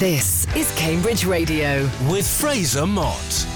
This is Cambridge Radio with Fraser Mott.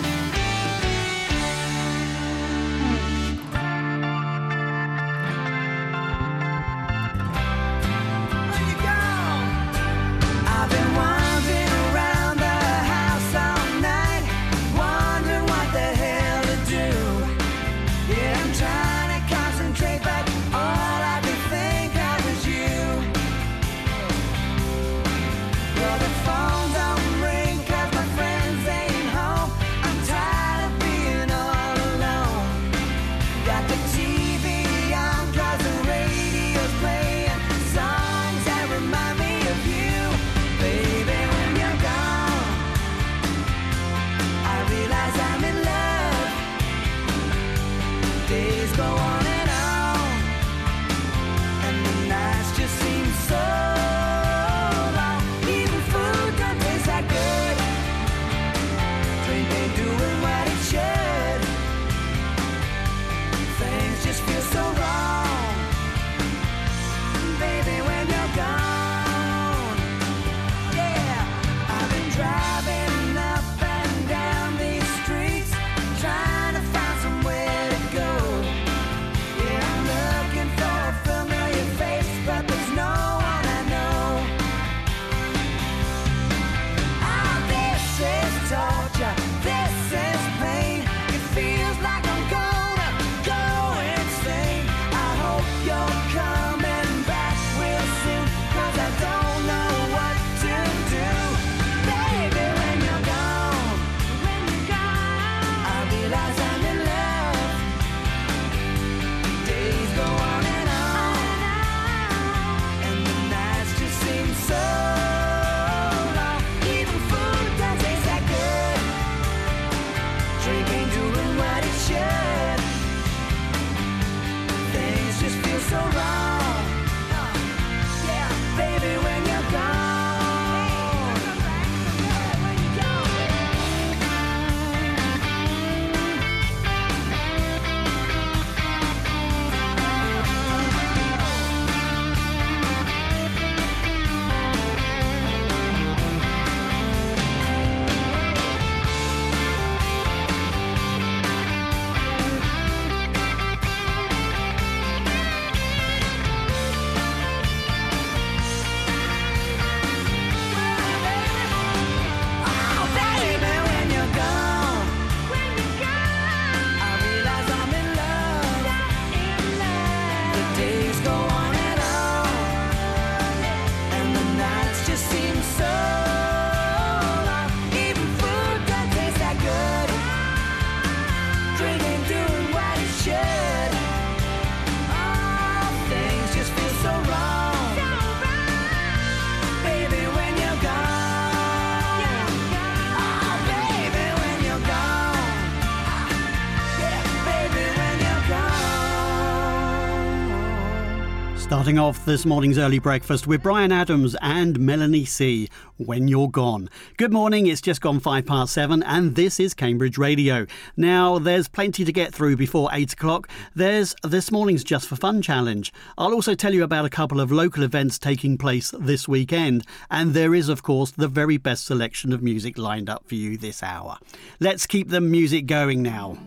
Starting off this morning's early breakfast with Brian Adams and Melanie C. When You're Gone. Good morning, it's just gone 7:05 and this is Cambridge Radio. Now, there's plenty to get through before 8 o'clock. There's this morning's Just for Fun challenge. I'll also tell you about a couple of local events taking place this weekend. And there is, of course, the very best selection of music lined up for you this hour. Let's keep the music going now.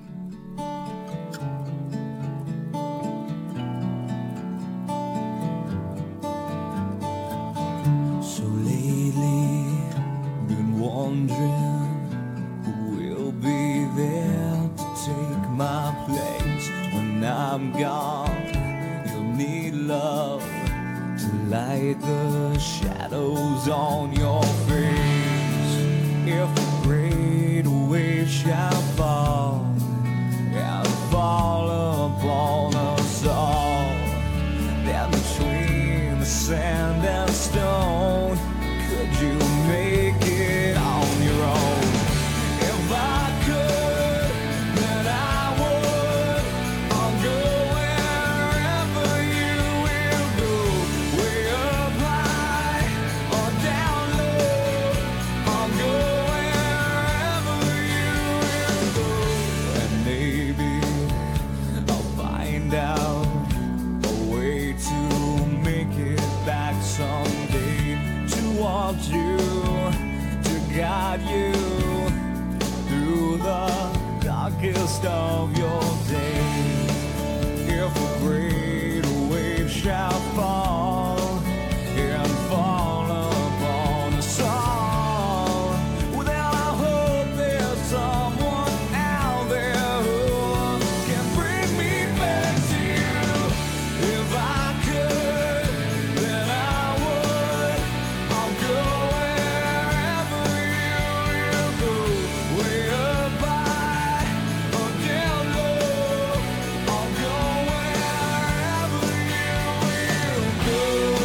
Wondering who will be there to take my place when I'm gone. You'll need love to light the shadows on your face. If a great wave shall fall and fall upon us all, then between the sand and stone, could you make it on your own? If I could, then I would. I'll go wherever you will go. Way up high or down low. I'll go wherever you will go. And maybe I'll find out a way to make it back someday. towards you, to guide you through the darkest of your days. If a great wave shall fall and fall upon us all, well, then I hope there's someone out there who can bring me back to you. If I could, then I would. I'll go wherever you go, way up high or down low. I'll go wherever you will go.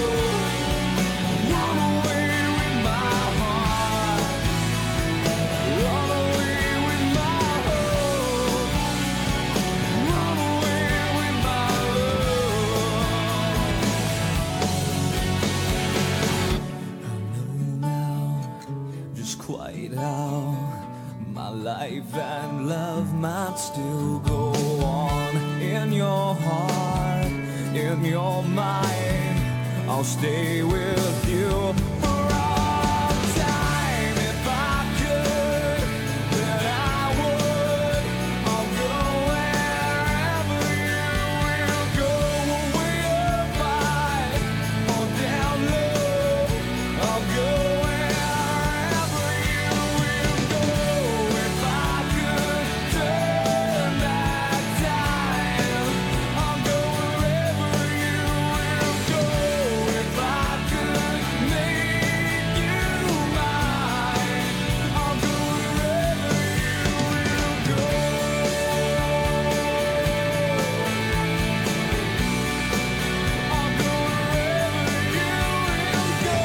Run away with my heart, run away with my hope, run away with my love. I know now just quite how my life and love might still go on. In your heart, in your mind, I'll stay with you for all time. If I could, then I would. I'll go wherever you will go, way up high or down low. I'll go wherever you will go. If I could turn back time, I'll go wherever you will go. If I could make you mine, I'll go wherever you will go. I'll go wherever you will go.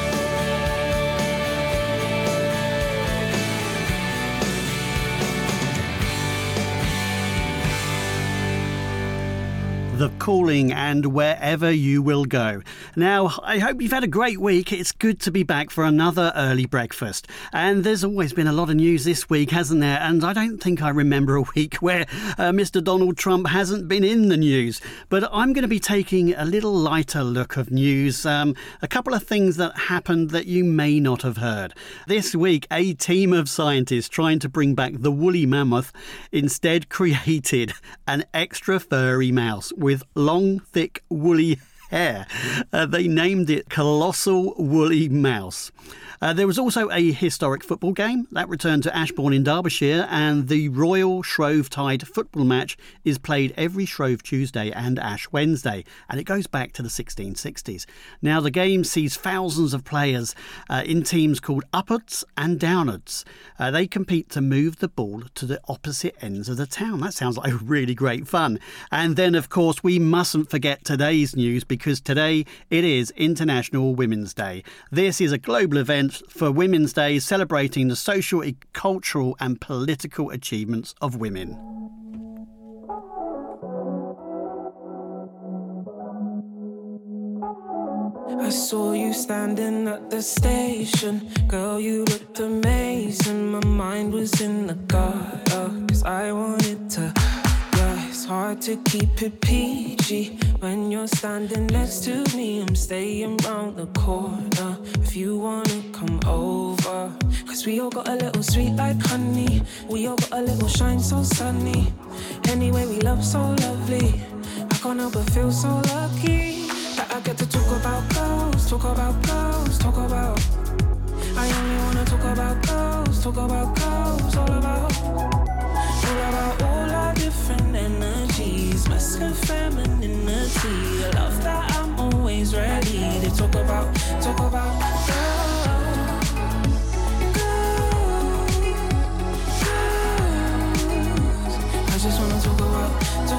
The Calling and Wherever You Will Go. Now, I hope you've had a great week. It's good to be back for another early breakfast. And there's always been a lot of news this week, hasn't there? And I don't think I remember a week where Mr. Donald Trump hasn't been in the news. But I'm going to be taking a little lighter look of news. A couple of things that happened that you may not have heard. This week, a team of scientists trying to bring back the woolly mammoth instead created an extra furry mouse with long, thick, woolly hair. They named it Colossal Woolly Mouse. There was also a historic football game that returned to Ashbourne in Derbyshire, and the Royal Shrovetide football match is played every Shrove Tuesday and Ash Wednesday, and it goes back to the 1660s. Now, the game sees thousands of players in teams called Uppards and Downards. They compete to move the ball to the opposite ends of the town. That sounds like really great fun. And then, of course, we mustn't forget today's news, because today it is International Women's Day. This is a global event for Women's Day, celebrating the social, cultural and political achievements of women. I saw you standing at the station. Girl, you looked amazing. My mind was in the gutter, 'cause I wanted to. Yeah, it's hard to keep it PG when you're standing next to me. I'm staying round the corner if you wanna come over. 'Cause we all got a little sweet like honey. We all got a little shine so sunny. Anyway, we love so lovely. I can't help but feel so lucky that I get to talk about girls, talk about girls, talk about. I only wanna talk about girls, all about all our different energies, masculine, femininity. I love that I'm always ready to talk about girls, girls. I just wanna talk about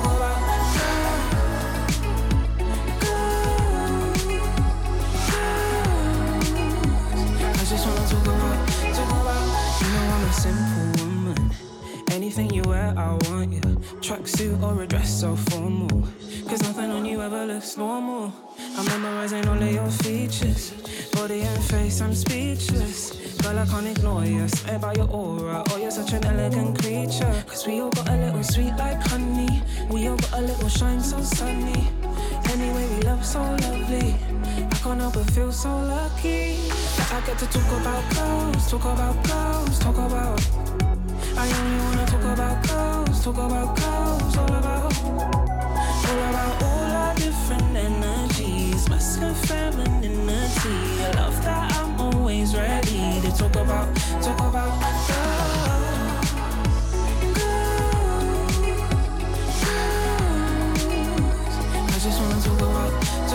simple woman. Anything you wear, I want you. Tracksuit or a dress so formal. 'Cause nothing on you ever looks normal. I'm memorizing all of your features. Body and face, I'm speechless. Girl, I can't ignore you. Say about your aura. Oh, you're such an elegant creature. 'Cause we all got a little sweet like honey. We all got a little shine so sunny. Anyway, we love so lovely. I can't help but feel so lucky that I get to talk about girls, talk about girls, talk about. I only wanna talk about girls, all about all our different energies, masculine, femininity. I love that I'm always ready to talk about girls. I just wanna talk about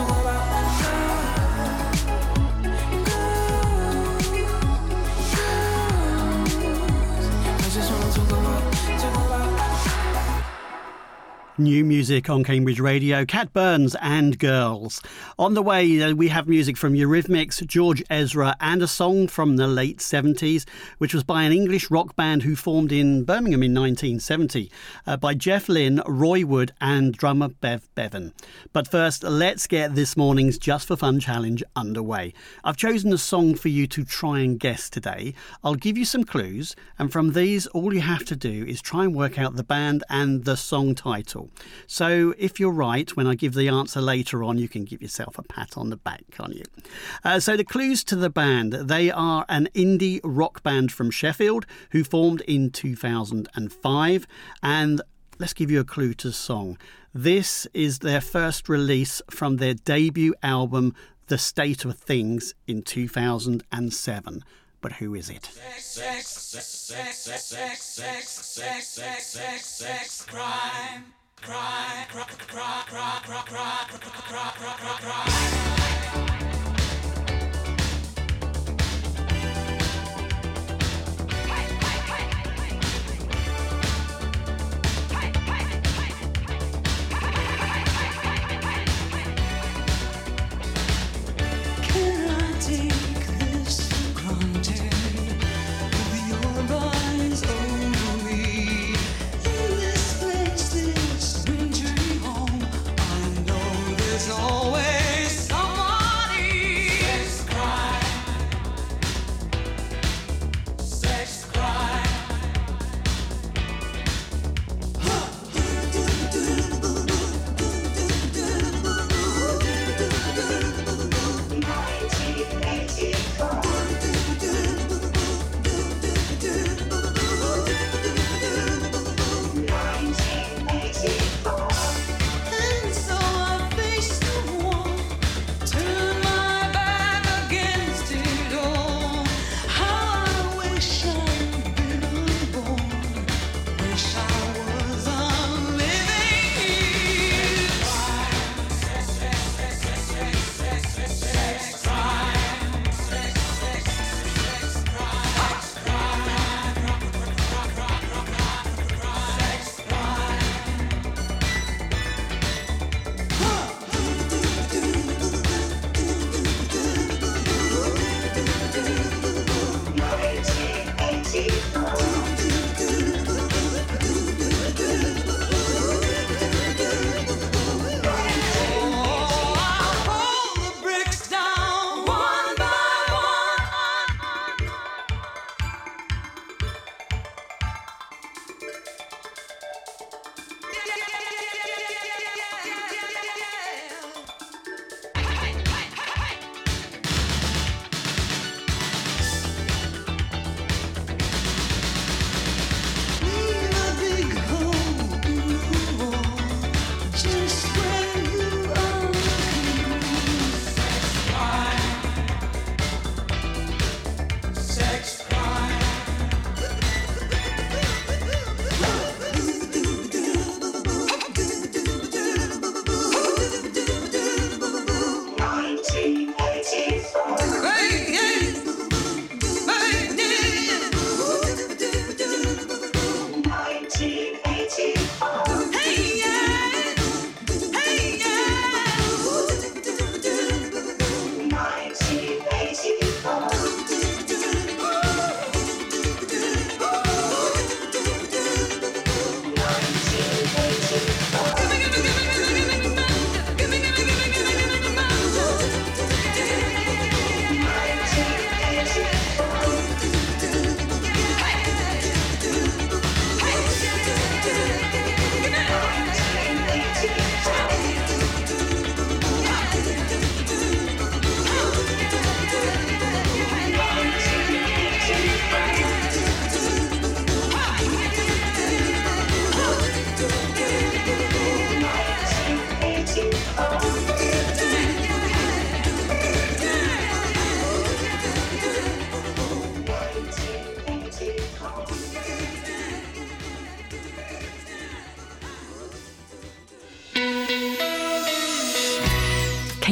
New music on Cambridge Radio, Cat Burns and Girls. On the way, we have music from Eurythmics, George Ezra, and a song from the late 70s, which was by an English rock band who formed in Birmingham in 1970, by Jeff Lynne, Roy Wood and drummer Bev Bevan. But first, let's get this morning's Just for Fun challenge underway. I've chosen a song for you to try and guess today. I'll give you some clues, and from these, all you have to do is try and work out the band and the song title. So if you're right, when I give the answer later on, you can give yourself a pat on the back, can't you? So the clues to the band, they are an indie rock band from Sheffield who formed in 2005. And let's give you a clue to the song. This is their first release from their debut album, The State of Things, in 2007. But who is it? Crime.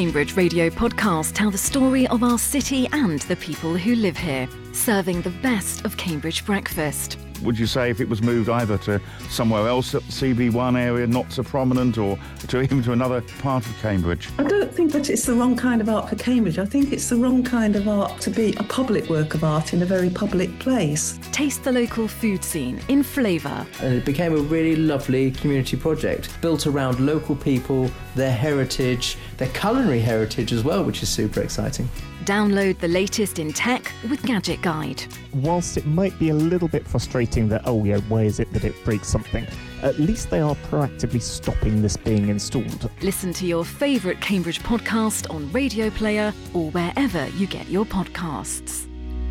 Cambridge Radio podcasts tell the story of our city and the people who live here, serving the best of Cambridge breakfast. Would you say if it was moved either to somewhere else at the CB1 area, not so prominent, or even to another part of Cambridge? I don't think that it's the wrong kind of art for Cambridge. I think it's the wrong kind of art to be a public work of art in a very public place. Taste the local food scene in flavour. And it became a really lovely community project, built around local people, their heritage, their culinary heritage as well, which is super exciting. Download the latest in tech with Gadget Guide. Whilst it might be a little bit frustrating that, why is it that it breaks something? At least they are proactively stopping this being installed. Listen to your favourite Cambridge podcast on Radio Player or wherever you get your podcasts.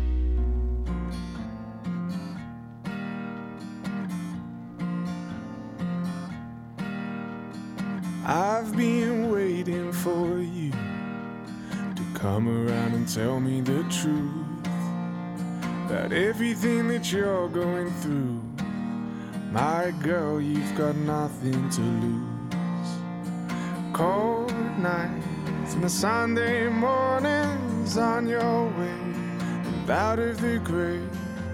I've been waiting for you to come around and tell me the truth about everything that you're going through. My girl, you've got nothing to lose. Cold nights and the Sunday mornings on your way and out of the grave.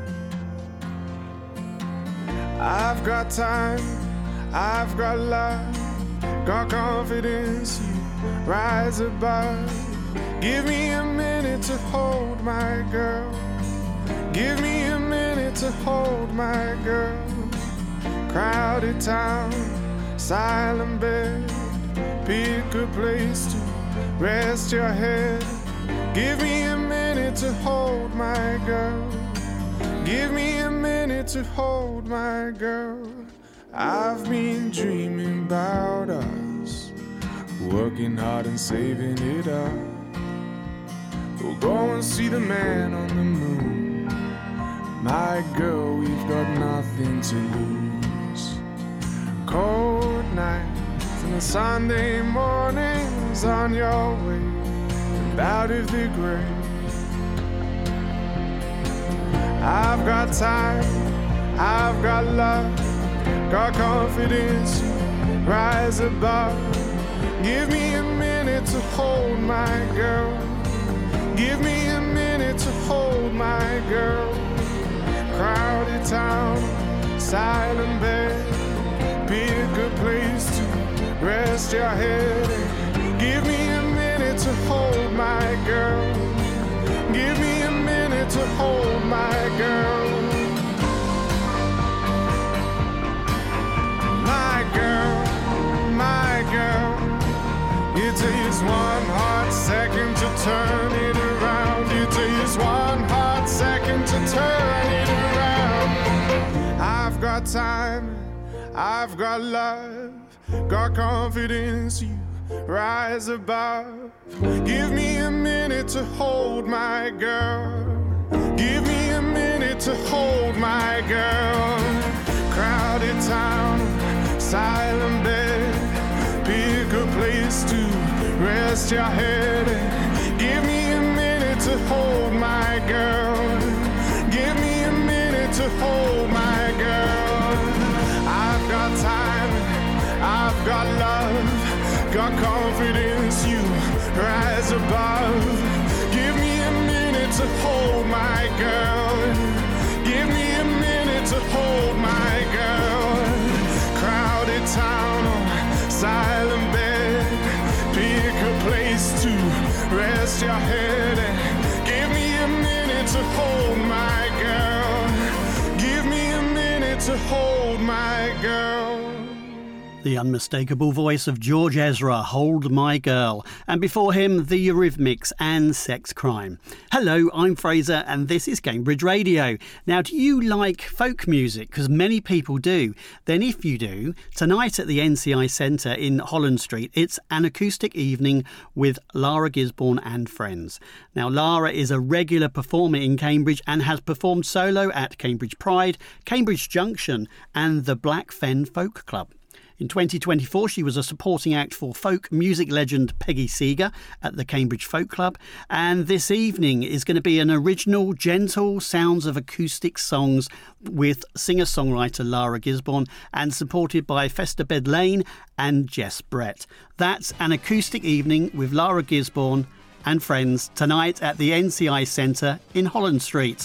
I've got time, I've got love, got confidence, you rise above. Give me a minute to hold my girl. Give me a minute to hold my girl. Crowded town, silent bed. Pick a place to rest your head. Give me a minute to hold my girl. Give me a minute to hold my girl. I've been dreaming about us, working hard and saving it up. We'll go and see the man on the moon. My girl, we've got nothing to lose. Cold nights and the Sunday mornings on your way and out of the grave. I've got time, I've got love, got confidence, rise above. Give me a minute to hold my girl. Give me a minute to hold my girl. Crowded town, silent bed. Pick a place to rest your head. Give me a minute to hold my girl. Give me a minute to hold my girl. My girl, it takes one hot second to turn it around. It takes one hot second to turn it around. I've got time, I've got love, got confidence, you rise above. Give me a minute to hold my girl. Give me a minute to hold my girl. Crowded town, silent bed. Pick a place to rest your head. Give me a minute to hold my girl. Give me a minute to hold my girl. I've got time, I've got love, got confidence, you rise above. Give me a minute to hold my girl. Give me a minute to hold my girl. Crowded town, silent bed. Pick a place to rest your head. Give me a minute to hold my girl. Give me a minute to hold my girl. The unmistakable voice of George Ezra, Hold My Girl, and before him, the Eurythmics and Sex Crime. Hello, I'm Fraser, and this is Cambridge Radio. Now, do you like folk music? Because many people do. Then if you do, tonight at the NCI Centre in Holland Street, it's an acoustic evening with Lara Gisborne and friends. Now, Lara is a regular performer in Cambridge and has performed solo at Cambridge Pride, Cambridge Junction and the Black Fen Folk Club. In 2024, she was a supporting act for folk music legend Peggy Seeger at the Cambridge Folk Club. And this evening is going to be an original, gentle sounds of acoustic songs with singer-songwriter Lara Gisborne and supported by Festa Bed Lane and Jess Brett. That's an acoustic evening with Lara Gisborne and friends tonight at the NCI Centre in Holland Street.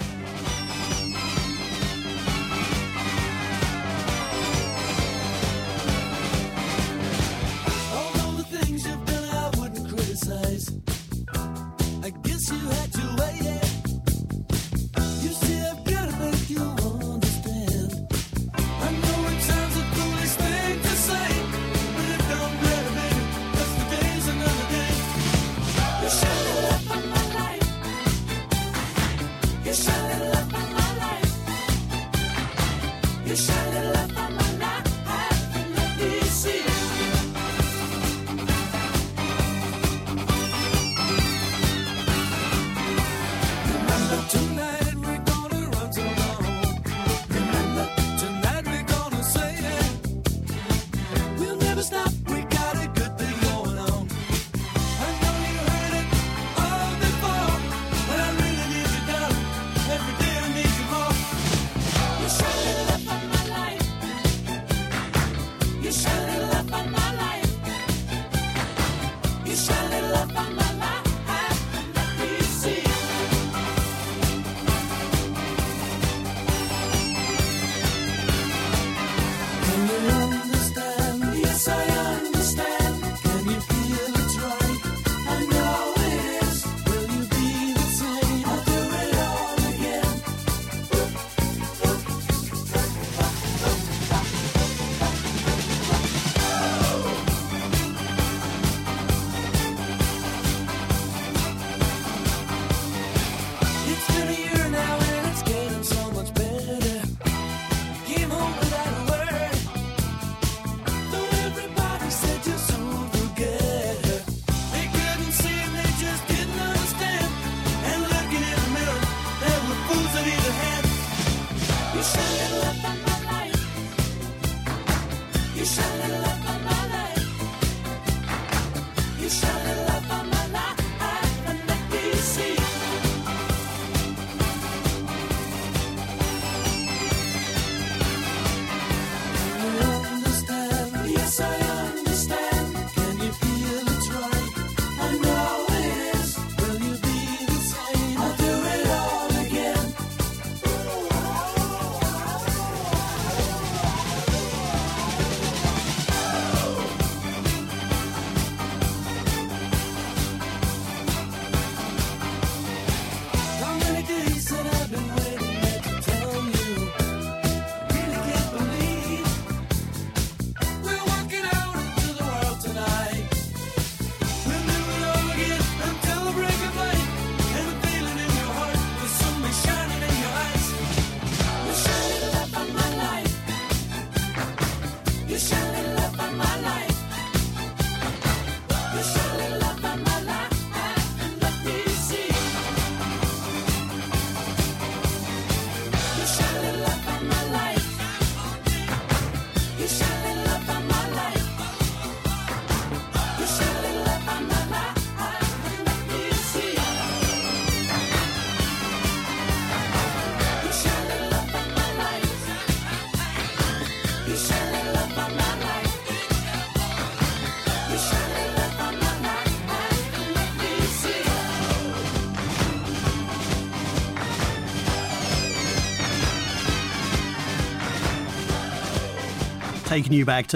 Taking you back to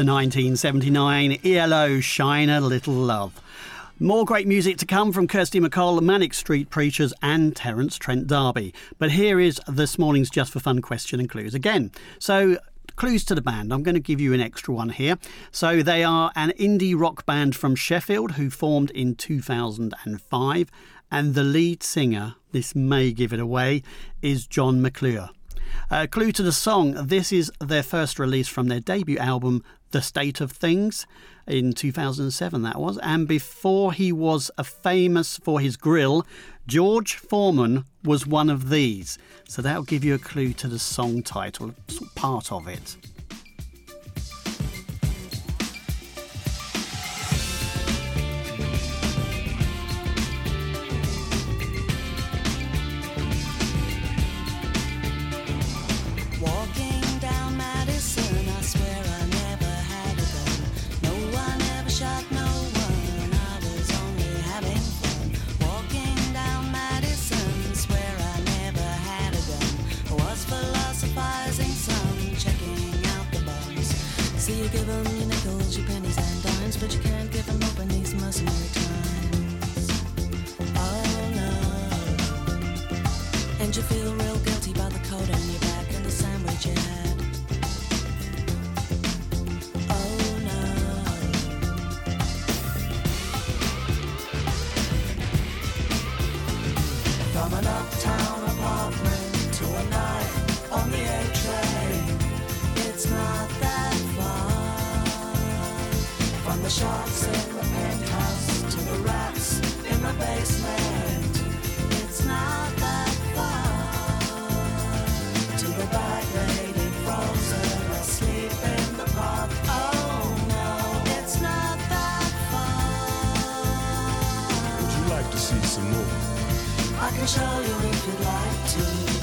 1979, ELO, Shine a Little Love. More great music to come from Kirsty MacColl, Manic Street Preachers and Terence Trent D'Arby. But here is this morning's Just for Fun question and clues again. So, clues to the band. I'm going to give you an extra one here. So they are an indie rock band from Sheffield who formed in 2005. And the lead singer, this may give it away, is John McClure. Clue to the song, this is their first release from their debut album, The State of Things, in 2007 that was. And before he was famous for his grill, George Foreman was one of these. So that'll give you a clue to the song title, part of it. you feel real guilty about the coat on your back and the sandwich you had? Oh no. From an uptown apartment to a night on the A train, it's not that far. From the shops in the penthouse to the rats in the basement, it's not that far. To the back lady frozen asleep in the park, oh no, it's not that far. Would you like to see some more? I can show you if you'd like to.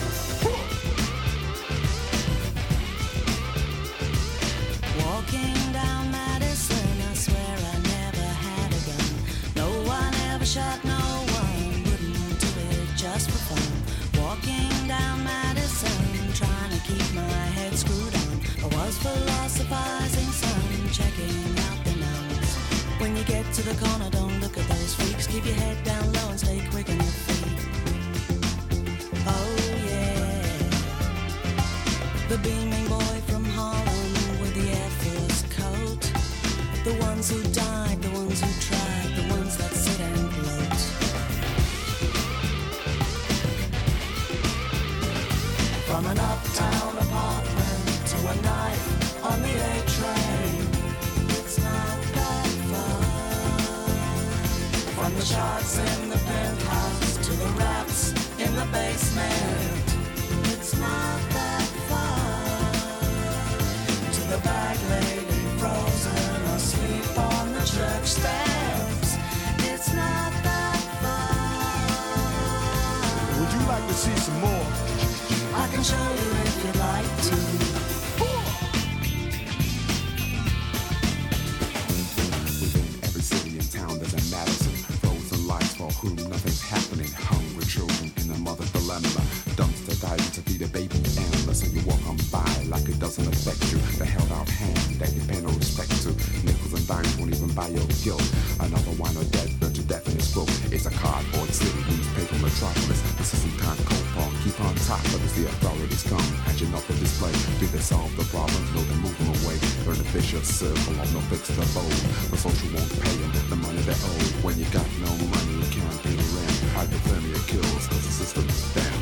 Walking down Madison, I swear I never had a gun. No one ever shot no one, wouldn't do it just for fun. Walking down Madison, trying to keep my head screwed on. I was philosophizing, son, checking out the nuns. When you get to the corner, don't look at those freaks. Keep your head down low and stay quick on your feet. Oh yeah, the beaming boy from Harlem with the Air Force coat. The ones who died, the ones who tried, the ones that sit and gloat. From an uptown apartment to a night on the A train, it's not that far. From the sharks in the penthouse to the rats in the basement, it's not that far. To the bag lady frozen asleep on the church steps, it's not that far. Would you like to see some more? I can show you if you'd like to. Within every city and town there's a Madison. Frozen lights for whom nothing's happening. Hungry children in a mother's dilemma. Dumpster diving to feed a baby animal. So you walk on by like it doesn't affect you. The held out hand that you pay no respect to. Nickels and dimes won't even buy your guilt. Another wine or dead burnt to death in his book. It's a cardboard city, newspaper metropolis. The system can't cope or keep on top of it. The authorities come, hatching up the display. Do they solve the problems? No, they move them away. Burn the vicious circle of no fix the bowl. The social won't pay them the money they owe. When you got no money, you can't pay the rent. Hypothermia kills cause the system is bent.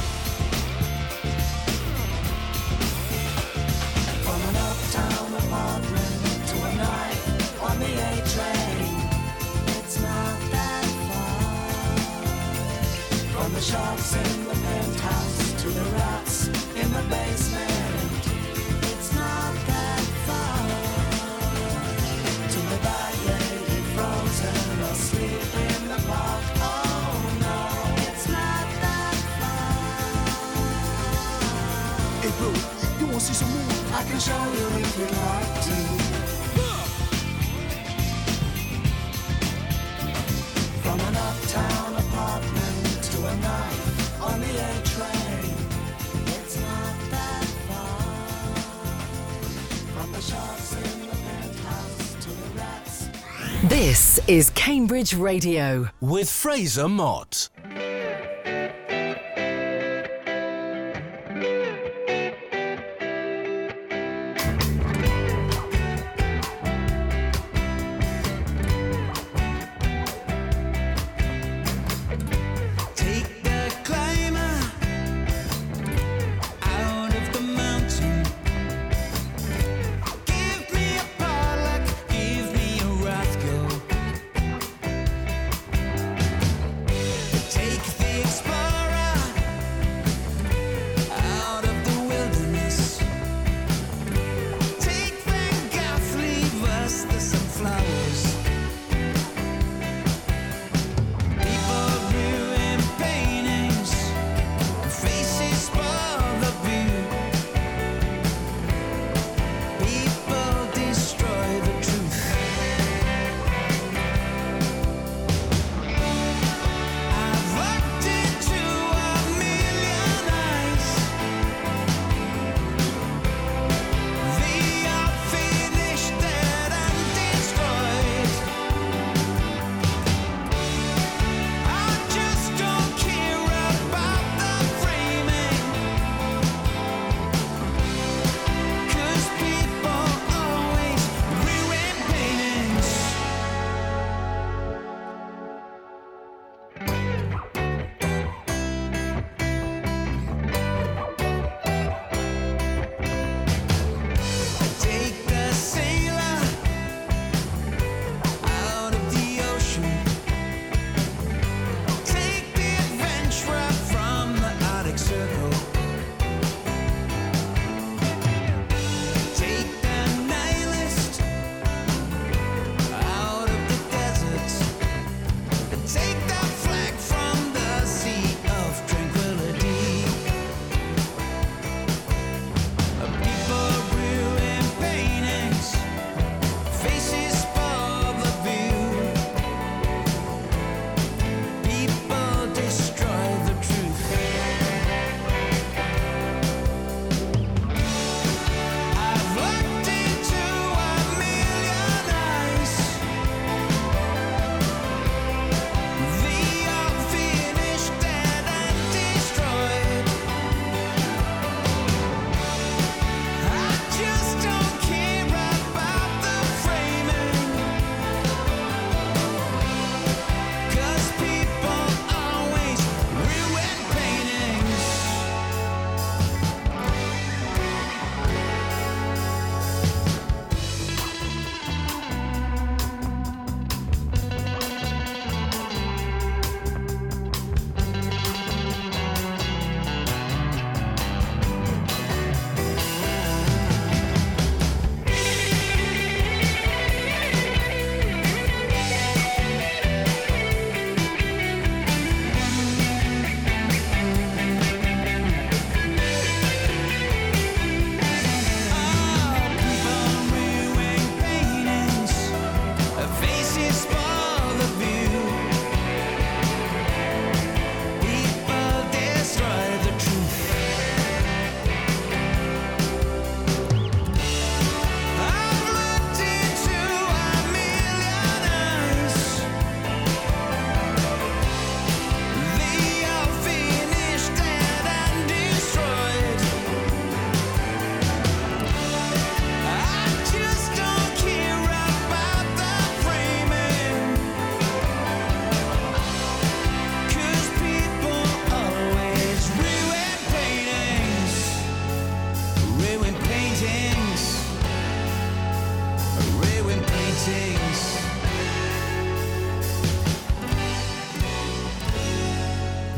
From an uptown apartment to a night on the A train, it's not that far. From the shops in the penthouse to the rats in the basement, it's not that far. To the bag lady frozen asleep in the park, oh no, it's not that far. Hey bro, you wanna see some more? I can show you if you'd like to. From an uptown apartment to a night on the A train, it's not that far. From the shops in the penthouse to the rats. This is Cambridge Radio. With Fraser Mott. Take the climber out of the mountain. Give me a Pollock, give me a Rothko.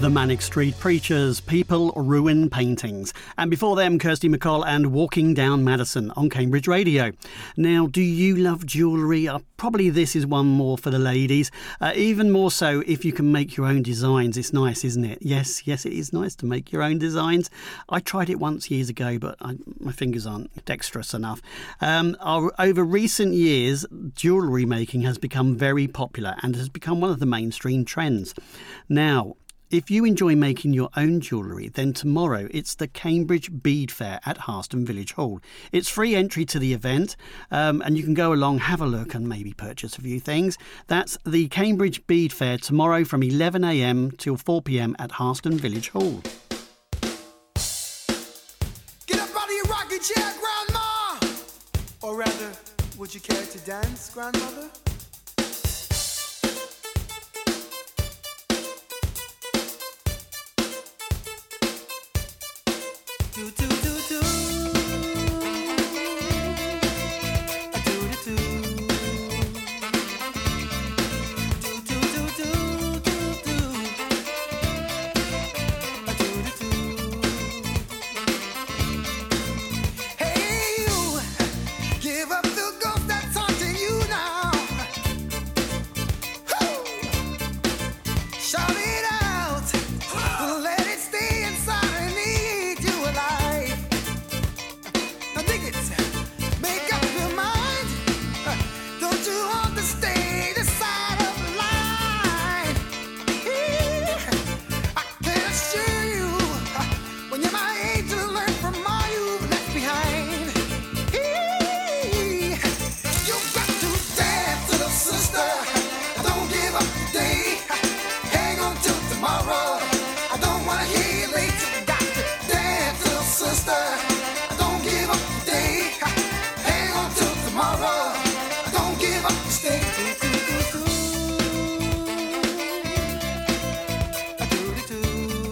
The Manic Street Preachers, People Ruin Paintings. And before them, Kirsty MacColl and Walking Down Madison on Cambridge Radio. Now, do you love jewellery? Probably this is one more for the ladies. Even more so if you can make your own designs. It's nice, isn't it? Yes, it is nice to make your own designs. I tried it once years ago, but my fingers aren't dexterous enough. Over recent years, jewellery making has become very popular and has become one of the mainstream trends. Now, if you enjoy making your own jewellery, then tomorrow it's the Cambridge Bead Fair at Harston Village Hall. It's free entry to the event, and you can go along, have a look and maybe purchase a few things. That's the Cambridge Bead Fair tomorrow from 11 a.m. till 4 p.m. at Harston Village Hall. Get up out of your rocking chair, Grandma! Or rather, would you care to dance, Grandmother? Do do do do. A do do do. Do do do do do do. A do do do. Hey you, give up the ghost that's haunting you now. Woo! Shout it out, let it stay inside and eat you alive. Now dig it, make up your mind. Don't you want to stay this side of the line? I can assure you, when you're my age, you'll learn from all you've left behind. You've got to dance, little sister. Don't give up today. Hang on till tomorrow. I don't wanna hear you late. You got to dance, little sister. Don't give up today. Hang on till tomorrow. Don't give up, stay. Do, do, do, do. A do, do, do.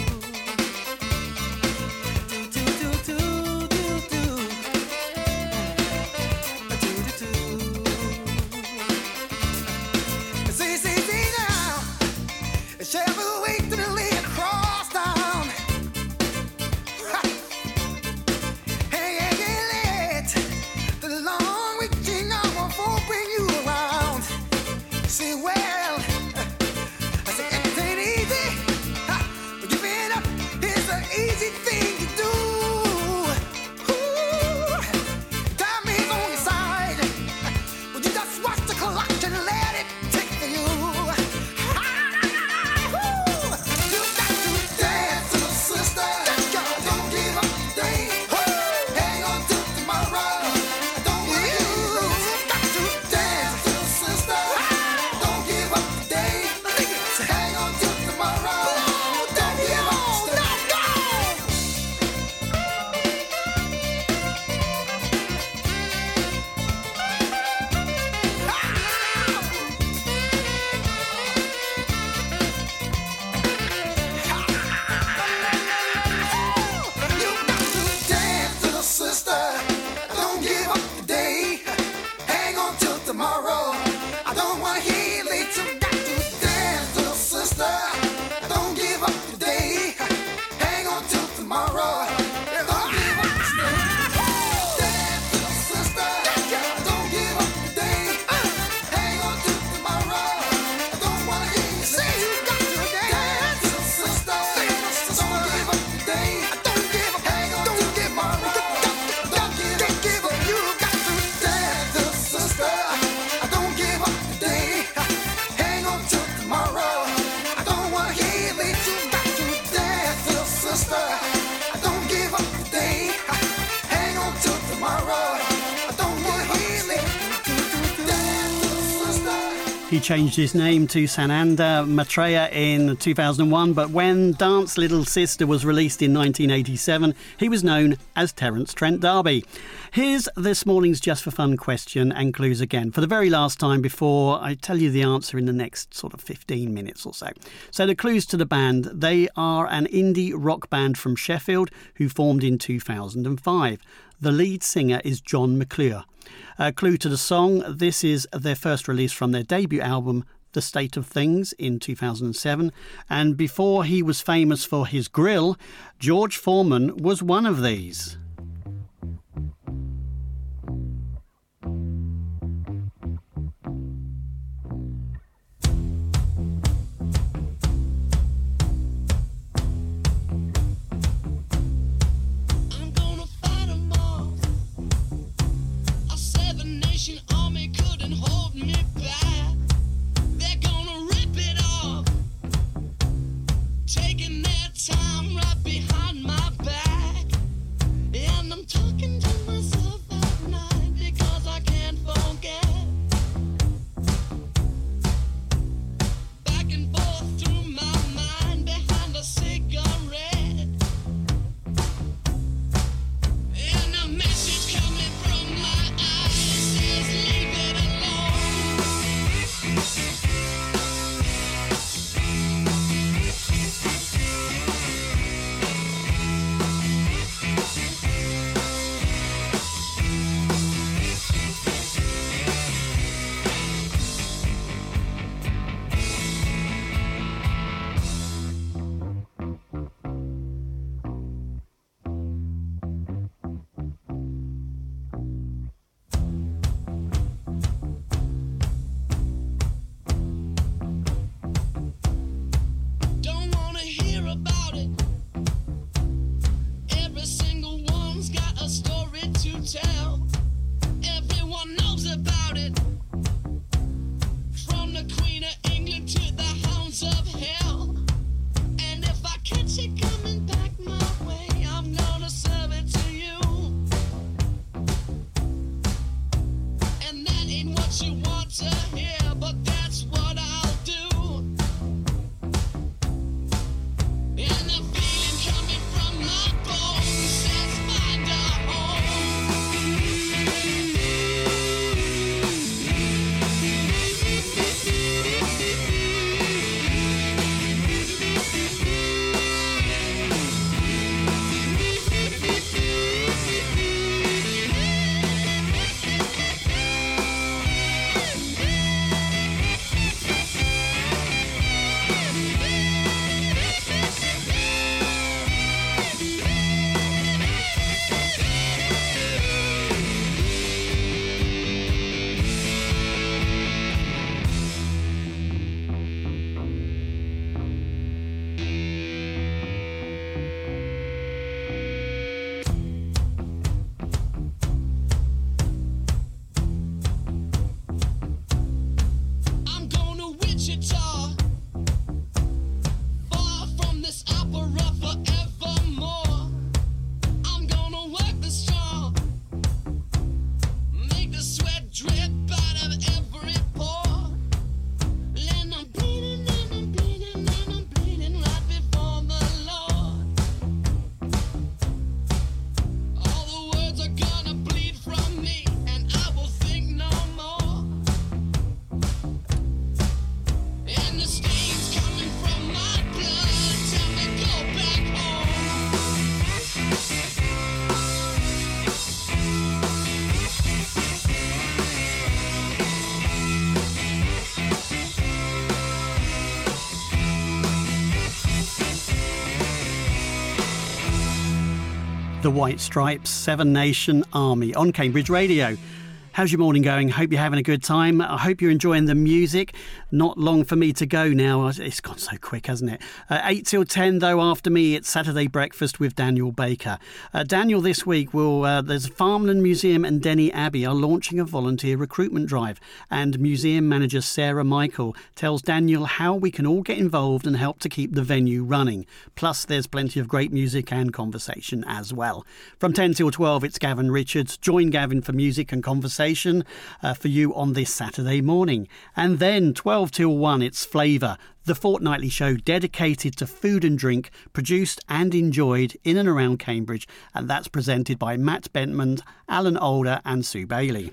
Do, do, do, do, do, do. A do, do, do. See now. Shall we wait till the lane cross down? Hey, the long reaching arm won't bring you around. See, well, I say it ain't easy, but giving up is an easy thing to do. Ooh, time is on your side. Would you just watch the clock and let it tick for you? You got to dance, little sister. Don't give up today. Hang on till tomorrow. Don't want you got to dance, little sister. Don't give up today. Hang on till tomorrow. Don't give up today. You got to dance, little sister. Don't give up today. Hang on till tomorrow. I don't wanna hear you late. You got to dance, little sister. Don't give up today. Hang on till tomorrow. Don't give up today. Dance, little sister. Don't give up today. Hang on till tomorrow. I don't wanna hear you say you got to dance, little sister. Don't give up today. Don't give up. Hang on till tomorrow. Don't give up. You got to dance, little sister. Don't give up today. Hang on till tomorrow. I don't wanna hear you late. You got to dance, little sister. Don't give up today. Hang on till tomorrow. I don't wanna hear you late. Dance, little sister. He changed his name to Sananda Maitreya in 2001, but when Dance Little Sister was released in 1987, he was known as Terence Trent D'Arby. Here's this morning's Just for Fun question and clues again, for the very last time before I tell you the answer in the next sort of 15 minutes or so. So the clues to the band, they are an indie rock band from Sheffield who formed in 2005. The lead singer is John McClure. Clue to the song, this is their first release from their debut album, The State of Things in 2007. And before he was famous for his grill, George Foreman was one of these. The White Stripes, Seven Nation Army on Cambridge Radio. How's your morning going? Hope you're having a good time. I hope you're enjoying the music. Not long for me to go now. It's gone so quick, hasn't it? 8 till 10, though, after me, it's Saturday Breakfast with Daniel Baker. Daniel, this week, there's Farmland Museum and Denny Abbey are launching a volunteer recruitment drive. And museum manager Sarah Michael tells Daniel how we can all get involved and help to keep the venue running. Plus, there's plenty of great music and conversation as well. From 10 till 12, it's Gavin Richards. Join Gavin for music and conversation for you on this Saturday morning. And then 12 till 1, it's Flavour, the fortnightly show dedicated to food and drink, produced and enjoyed in and around Cambridge. And that's presented by Matt Bentman, Alan Alder and Sue Bailey.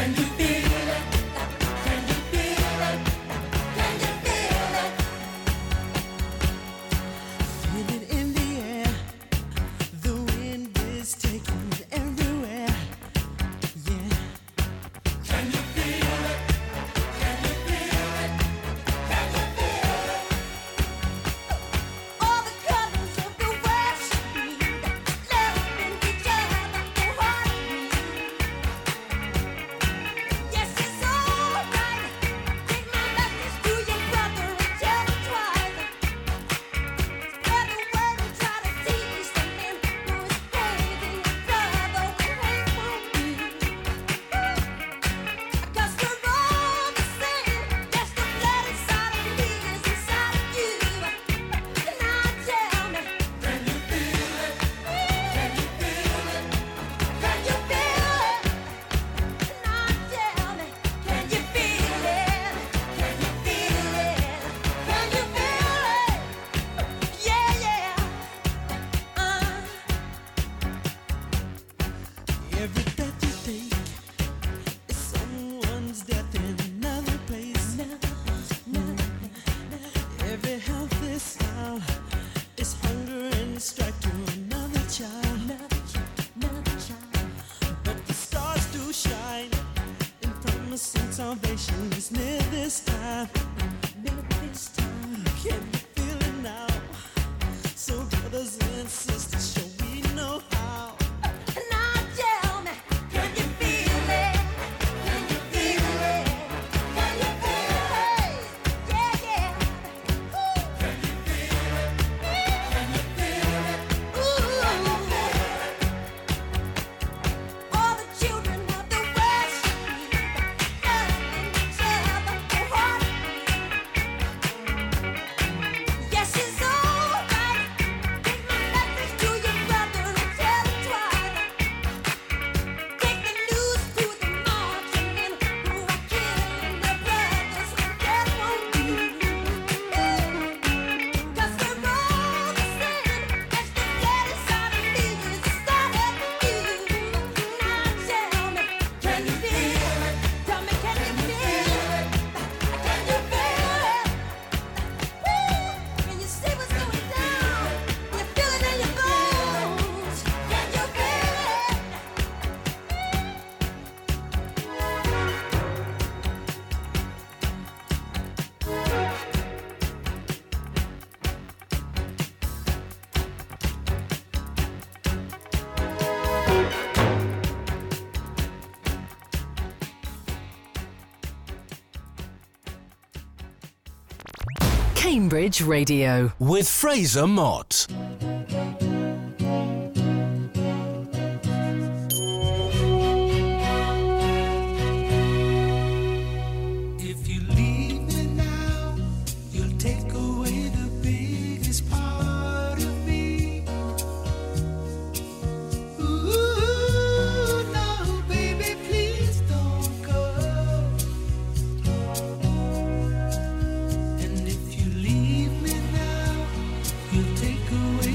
salvation is near this time. Can you feel it now? So brothers and sisters, shall we know how? Now tell me, can you feel it? Can you feel it? Can you feel it? Yeah, yeah. Ooh. Can you feel it? Can you feel it? Ooh. Can you feel it? All the children of the West loving each other wholeheartedly. Yes, it's alright. Take my message to your brother and tell him twice. Take the news to the marching men who are killing their brothers when death won't do. 'Cause we're all the same. That's the blood inside of me is the start of you. Now tell me, can you feel it? Tell me, can you feel it? Can you feel it? Can you see what's going down? You feel it in your bones. Can you feel it? Cambridge Radio. With Fraser Mott. If you leave me now, you'll take away the biggest part of me. Ooh, no, baby, please don't go. And if you leave me now, you'll take away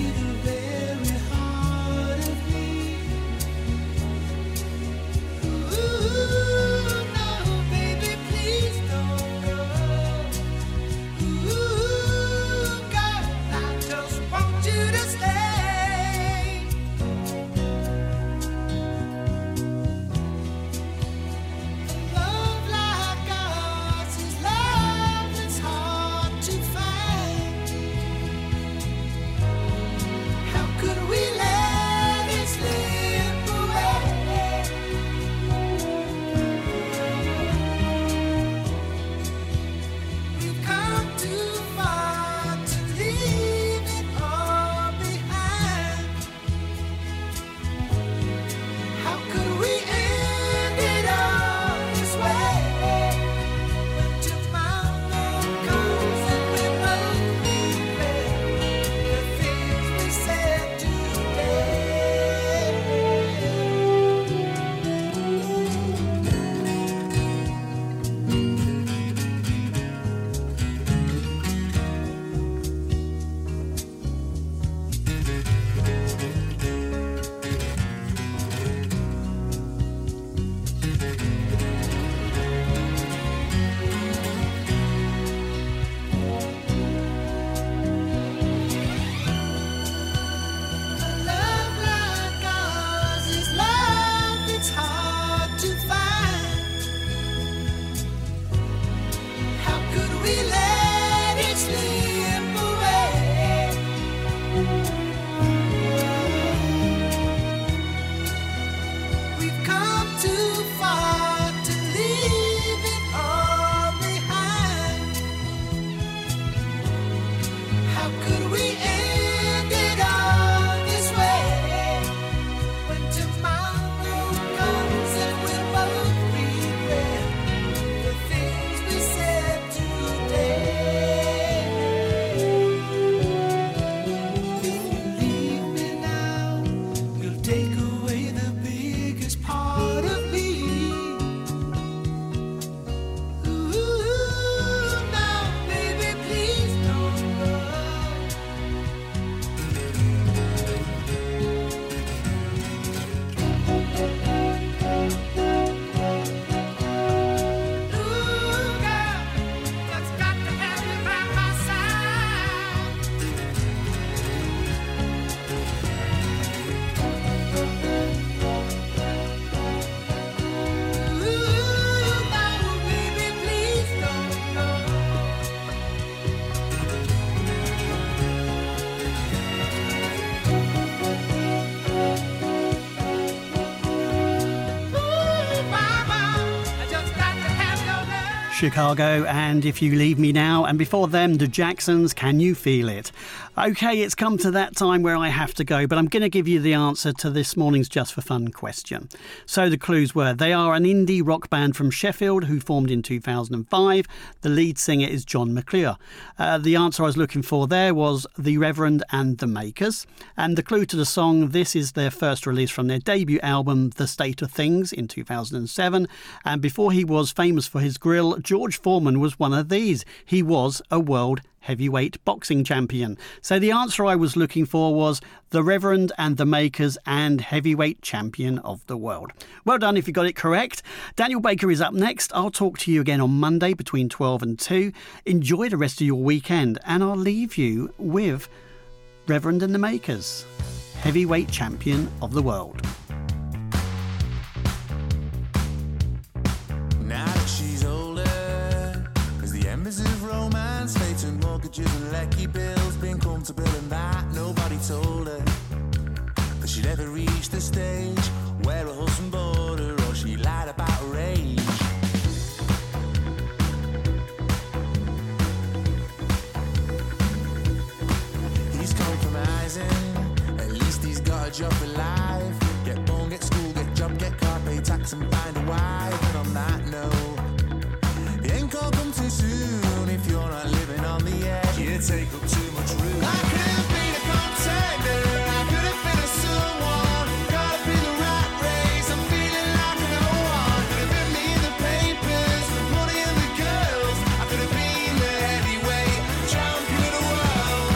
it's hard to find. How could we let it slip away? We've come too far to leave it all behind. How could we end it all this way? When tomorrow comes and we'll both regret the things we said today. If you leave me now, you'll take away the biggest part of me. Ooh, now, baby, please don't go. Ooh, girl, just got to have you by my side. Ooh, now, baby, please don't go. Ooh, mama, I just got to have your love. Chicago and If You Leave Me Now, and before them, the Jacksons, Can You Feel It? OK, it's come to that time where I have to go, but I'm going to give you the answer to this morning's Just for Fun question. So the clues were, they are an indie rock band from Sheffield who formed in 2005. The lead singer is John McClure. The answer I was looking for there was The Reverend and the Makers. And the clue to the song, this is their first release from their debut album, The State of Things, in 2007. And before he was famous for his grill, George Foreman was one of these. He was a world heavyweight boxing champion. So the answer I was looking for was The Reverend and the Makers and heavyweight champion of the world. Well done if you got it correct. Daniel Baker is up next. I'll talk to you again on Monday between 12 and 2. Enjoy the rest of your weekend, and I'll leave you with Reverend and the Makers, heavyweight champion of the world. Now that she's older, as the embers of romance fade to mortgages and lecky bills, being comfortable in that nobody told her that she'd ever reach the stage where a husband bored her or she lied about her age. He's compromising, at least he's got a job for life. Get born, get school, get job, get car, pay tax and find a wife. And on that note, the end can't come too soon if you're not living on the edge. You take up too much room. I could have been a contender, I could have been a someone, caught up in the rat race, I'm feeling like no one. Could have been me in the papers, the money and the girls. I could have been the heavyweight champion of the world.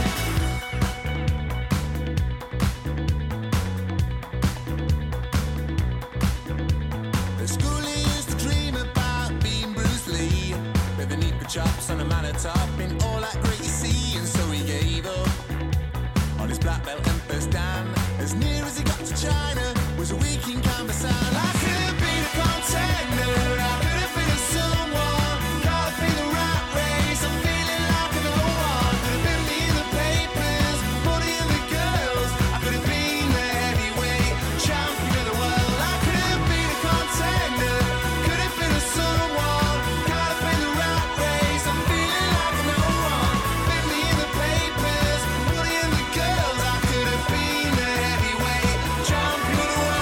At school he used to dream about being Bruce Lee, with the neat chops on a man top in all that great you see, and so he gave up on his black belt and first dan. As near as he got to China was a week in canvas and I could have been a contender, I could have been a someone, caught up in the rat race, I'm feeling like no one. Could have been me in the papers, money and the girls. I could have been the heavyweight champion of the world. I could have been a contender, could have been a someone, caught up in the rat race, I'm feeling like no one. Been me in the papers, money and the girls. I could have been the heavyweight champion of the world.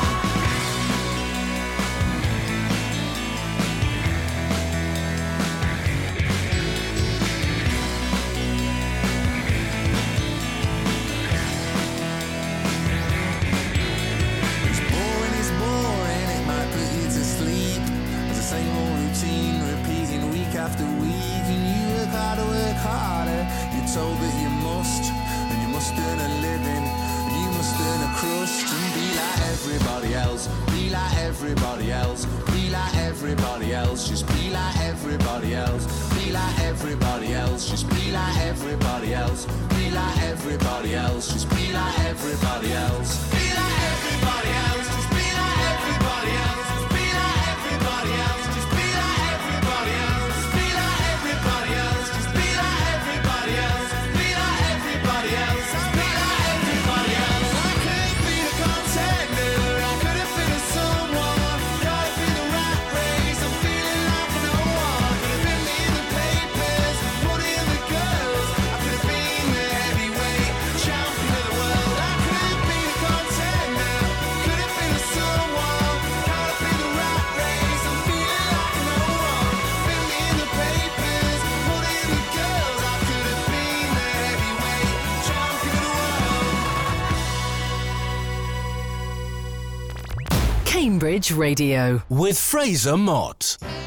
It's boring, it might put you to sleep. It's the same old routine, repeating week after week. And you work harder, you're told that you must. And you must earn a living, and you must earn a crust. And be like everybody else, be like everybody else, be like everybody else. Just be like everybody else, be like everybody else. Just be like everybody else, be like everybody else. Just be like everybody else, be like everybody else. Just be like everybody Cambridge Radio. With Fraser Mott.